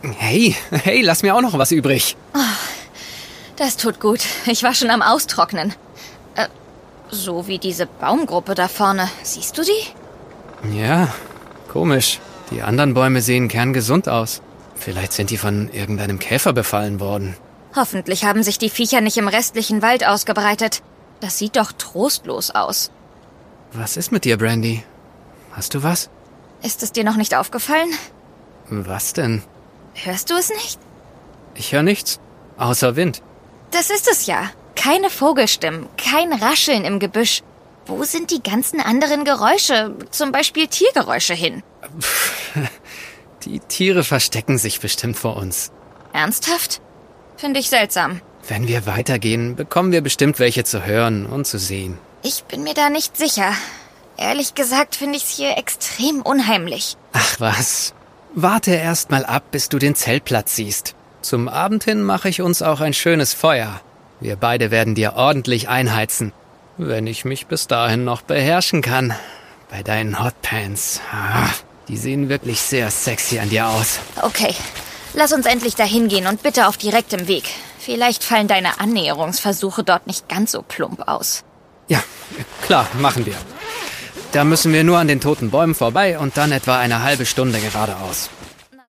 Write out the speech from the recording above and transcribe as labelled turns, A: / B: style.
A: Hey, lass mir auch noch was übrig.
B: Das tut gut. Ich war schon am Austrocknen. So wie diese Baumgruppe da vorne. Siehst du die?
A: Ja, komisch. Die anderen Bäume sehen kerngesund aus. Vielleicht sind die von irgendeinem Käfer befallen worden.
B: Hoffentlich haben sich die Viecher nicht im restlichen Wald ausgebreitet. Das sieht doch trostlos aus.
A: Was ist mit dir, Brandy? Hast du was?
B: Ist es dir noch nicht aufgefallen?
A: Was denn?
B: Hörst du es nicht?
A: Ich höre nichts, außer Wind.
B: Das ist es ja. Keine Vogelstimmen, kein Rascheln im Gebüsch. Wo sind die ganzen anderen Geräusche, zum Beispiel Tiergeräusche hin?
A: Die Tiere verstecken sich bestimmt vor uns.
B: Ernsthaft? Finde ich seltsam.
A: Wenn wir weitergehen, bekommen wir bestimmt welche zu hören und zu sehen.
B: Ich bin mir da nicht sicher. Ehrlich gesagt finde ich es hier extrem unheimlich.
A: Ach was. Warte erst mal ab, bis du den Zeltplatz siehst. Zum Abend hin mache ich uns auch ein schönes Feuer. Wir beide werden dir ordentlich einheizen. Wenn ich mich bis dahin noch beherrschen kann. Bei deinen Hotpants. Die sehen wirklich sehr sexy an dir aus.
B: Okay, lass uns endlich dahin gehen und bitte auf direktem Weg. Vielleicht fallen deine Annäherungsversuche dort nicht ganz so plump aus.
A: Ja, klar, machen wir. Da müssen wir nur an den toten Bäumen vorbei und dann etwa eine halbe Stunde geradeaus.